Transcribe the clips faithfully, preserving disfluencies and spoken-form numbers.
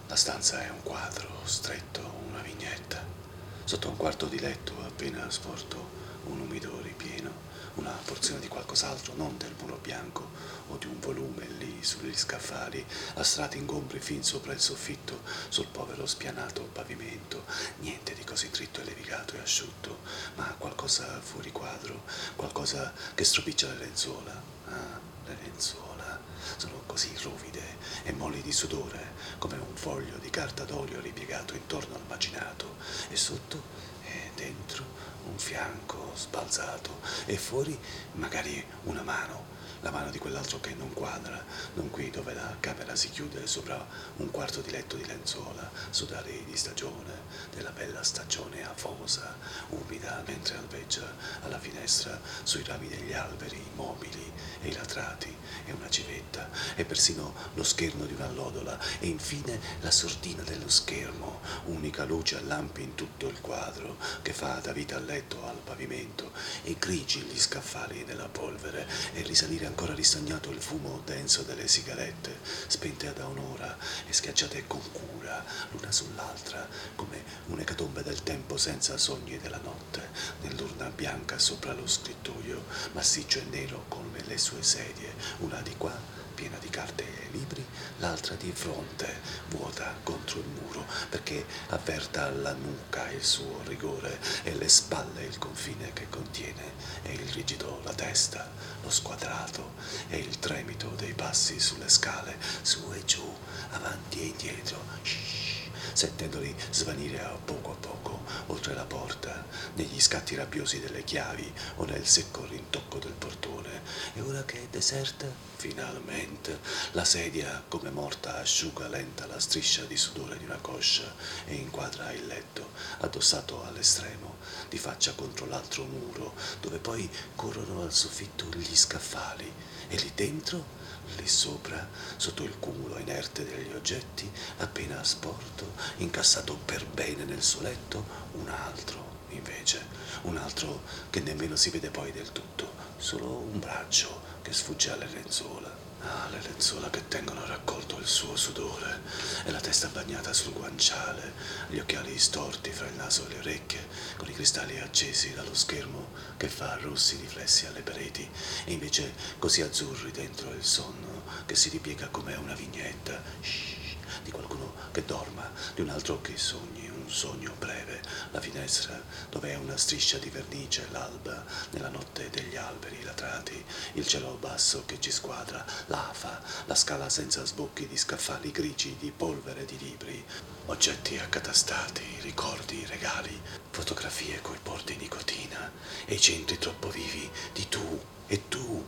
La stanza è un quadro stretto, una vignetta. Sotto un quarto di letto, appena sporto, un umido ripieno, una porzione di qualcos'altro, non del muro bianco o di un volume lì sugli scaffali, a strati ingombri fin sopra il soffitto, sul povero spianato pavimento. Niente di così dritto e levigato e asciutto, ma qualcosa fuori quadro, qualcosa che stropiccia le lenzuola. Ah, le lenzuola sono così ruvide e molli di sudore, come un foglio di carta d'olio ripiegato intorno al macinato, e sotto e dentro un fianco sbalzato, e fuori magari una mano, la mano di quell'altro che non quadra, non qui dove la camera si chiude sopra un quarto di letto di lenzuola, sudari di stagione, della bella stagione afosa, umida mentre albeggia alla finestra sui rami degli alberi, i mobili e i latrati, e una civetta, e persino lo schermo di un'allodola, e infine la sordina dello schermo, unica luce a lampi in tutto il quadro, che fa da vita al letto, al pavimento, e grigi gli scaffali nella polvere, e risalire ancora ristagnato il fumo denso delle sigarette, spente da un'ora e schiacciate con cura l'una sull'altra, come un'ecatombe del tempo senza sogni della notte, nell'urna bianca sopra lo scrittoio, massiccio e nero come le sue sedie, una di qua piena di carte e libri, l'altra di fronte, vuota contro il muro, perché avverta alla nuca il suo rigore, e alle spalle il confine che contiene, e il rigido la testa, lo squadrato, e il tremito dei passi sulle scale, su e giù, avanti e indietro, shhh, sentendoli svanire a poco a poco, oltre la porta, negli scatti rabbiosi delle chiavi o nel secco rintocco del portone. E ora che è deserta, finalmente, la sedia, come morta, asciuga lenta la striscia di sudore di una coscia e inquadra il letto, addossato all'estremo, di faccia contro l'altro muro, dove poi corrono al soffitto gli scaffali, e lì dentro, lì sopra, sotto il cumulo inerte degli oggetti, appena sporto, incassato per bene nel suo letto, un altro, invece, un altro che nemmeno si vede poi del tutto, solo un braccio che sfugge alle lenzuola. Ah, le lenzuola che tengono raccolto il suo sudore, e la testa bagnata sul guanciale, gli occhiali storti fra il naso e le orecchie, con i cristalli accesi dallo schermo che fa rossi riflessi alle pareti, e invece così azzurri dentro il sonno che si ripiega come una vignetta, shhh, di qualcuno che dorma, di un altro che sogni un sogno breve, la finestra dove è una striscia di vernice, l'alba nella notte degli alberi latrati, il cielo basso che ci squadra, l'afa, la scala senza sbocchi di scaffali grigi, di polvere, di libri, oggetti accatastati, ricordi, regali, fotografie coi bordi di nicotina, e i centri troppo vivi di tu e tu,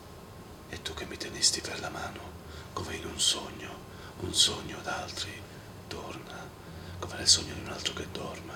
e tu che mi tenesti per la mano, come in un sogno, un sogno d'altri, torna, come nel sogno di un altro che dorme,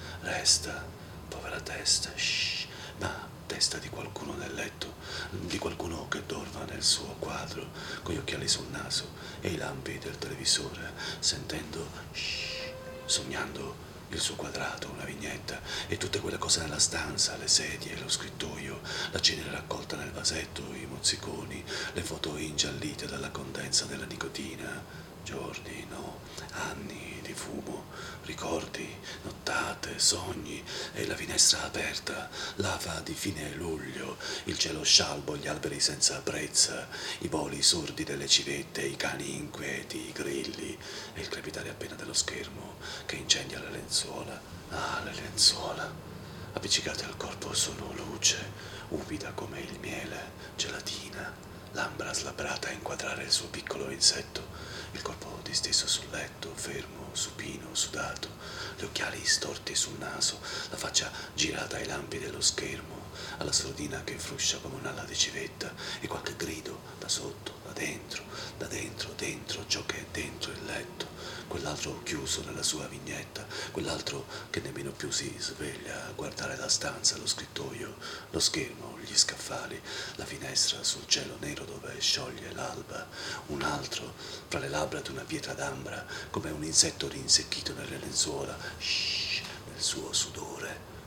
resta, povera testa, shh, ma testa di qualcuno nel letto, di qualcuno che dorma nel suo quadro, con gli occhiali sul naso e i lampi del televisore, sentendo, shh, sognando il suo quadrato, una vignetta, e tutte quelle cose nella stanza, le sedie, lo scrittoio, la cenere raccolta nel vasetto, i mozziconi, le foto ingiallite dalla condensa della nicotina, giorni, no, anni di fumo, ricordi, nottate, sogni, e la finestra aperta, l'ava di fine luglio, il cielo scialbo, gli alberi senza brezza, i voli sordi delle civette, i cani inquieti, i grilli, e il crepitare appena dello schermo che incendia le lenzuola. Ah, le lenzuola, appiccicate al corpo sono luce, umida come il miele, gelatina, l'ambra slabbrata a inquadrare il suo piccolo insetto, il corpo disteso sul letto, fermo, supino, sudato, gli occhiali storti sul naso, la faccia girata ai lampi dello schermo, alla sordina che fruscia come un'ala di civetta, e qualche grido da sotto, da dentro, da dentro, dentro ciò che è dentro il letto, quell'altro chiuso nella sua vignetta, quell'altro che nemmeno più si sveglia a guardare la stanza, lo scrittoio, lo schermo, gli scaffali, la finestra sul cielo nero dove scioglie l'alba, un altro fra le labbra di una pietra d'ambra, come un insetto rinsecchito nelle lenzuola, shhh, nel suo sudore,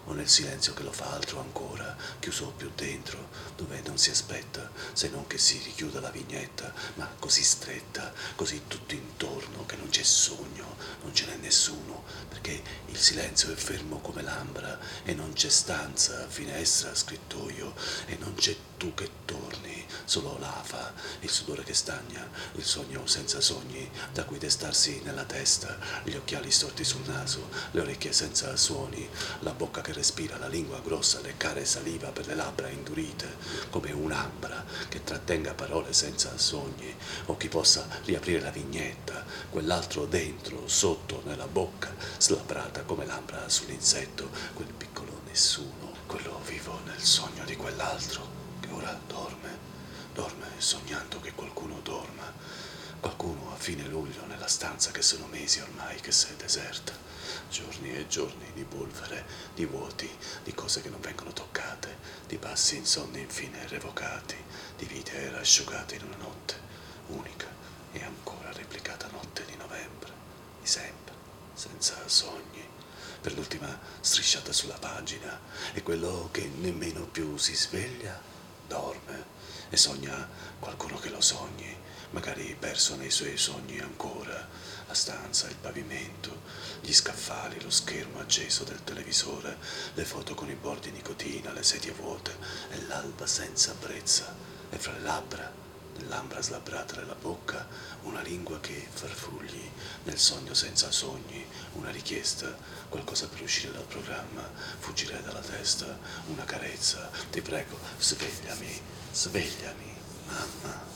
o nel silenzio che lo fa altro ancora, chiuso più dentro, dove non si aspetta, se non che si richiuda la vignetta, ma così stretta, così tutto intorno, che non c'è sogno, non ce n'è nessuno, perché il silenzio è fermo come l'ambra, e non c'è stanza, finestra, scrittoio, e non c'è tu che torni, solo l'afa, il sudore che stagna, il sogno senza sogni, da cui destarsi nella testa, gli occhiali storti sul naso, le orecchie senza suoni, la bocca che respira, la lingua grossa, leccare saliva per le labbra indurite, come un'ambra che trattenga parole senza sogni, o chi possa riaprire la vignetta, quell'altro dentro, sotto, nella bocca, slabbrata come l'ambra sull'insetto, quel piccolo nessuno, quello vivo nel sogno di quell'altro, che ora dorme, dorme sognando che qualcuno dorma, qualcuno a fine luglio nella stanza che sono mesi ormai che s'è deserta, giorni e giorni di polvere, di vuoti, di cose che non vengono toccate, di passi insonni infine revocati, di vite rasciugate in una notte unica e ancora replicata notte di novembre, di sempre, senza sogni, per l'ultima strisciata sulla pagina, e quello che nemmeno più si sveglia dorme e sogna qualcuno che lo sogni, magari perso nei suoi sogni ancora, la stanza, il pavimento, gli scaffali, lo schermo acceso del televisore, le foto con i bordi di nicotina, le sedie vuote e l'alba senza brezza, e fra le labbra, nell'ambra slabbrata della bocca, una lingua che farfugli, nel sogno senza sogni, una richiesta, qualcosa per uscire dal programma, fuggire dalla testa, una carezza, ti prego, svegliami, svegliami, mamma.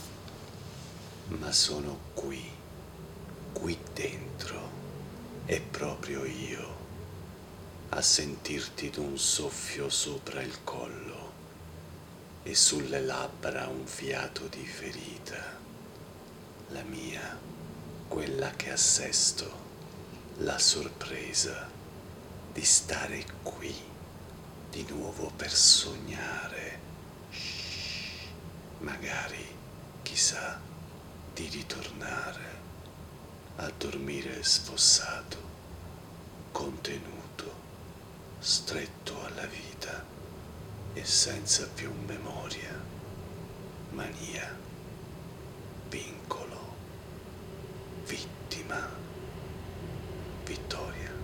Ma sono qui, qui dentro, e proprio io, a sentirti d'un soffio sopra il collo e sulle labbra un fiato di ferita, la mia, quella che assesto, la sorpresa di stare qui di nuovo per sognare, magari, chissà, di ritornare a dormire sfossato, contenuto, stretto alla vita e senza più memoria, mania, vincolo, vittima, vittoria.